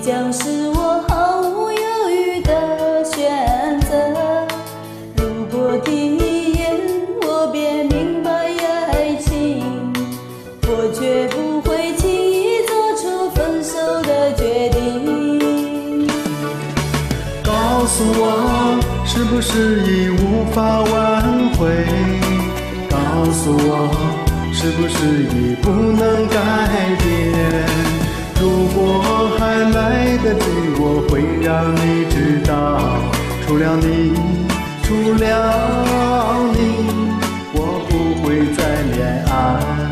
将是我毫无犹豫的选择。如果第一眼我便明白爱情，我绝不会轻易做出分手的决定。 告诉我，是不是已无法挽回？告诉我，是不是已不能改变？如果还来得及，我会让你知道，除了你，除了你，我不会再恋爱。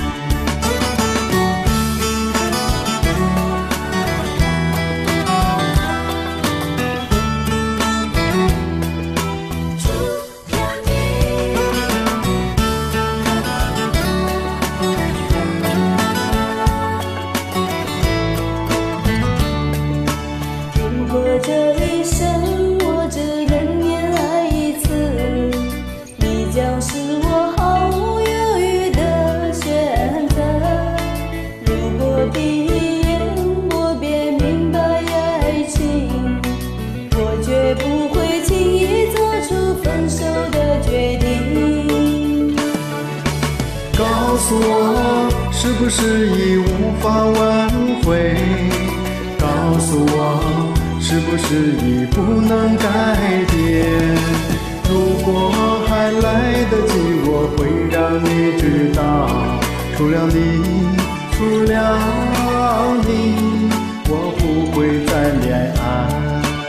这一生我只能恋爱一次，你将是我毫无犹豫的选择。如果第一眼我便明白爱情，我绝不会轻易做出分手的决定。 告诉我，是不是已无法挽回？告诉我，是不是已不能改变？如果还来得及，我会让你知道，除了你，除了你，我不会再恋爱。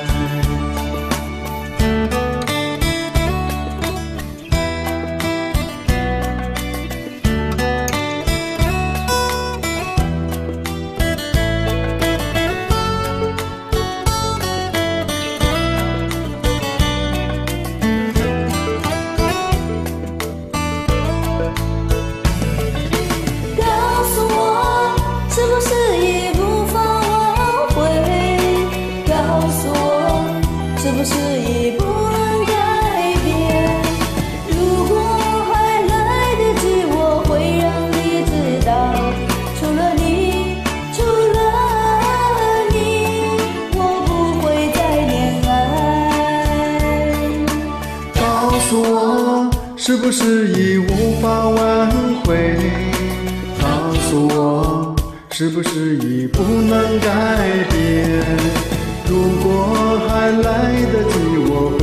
是不是已不能改变？如果还来得及，我会让你知道，除了你，除了你，我不会再恋爱。 告诉我，是不是已无法挽回？告诉我，是不是已不能改变？如果还来得及，我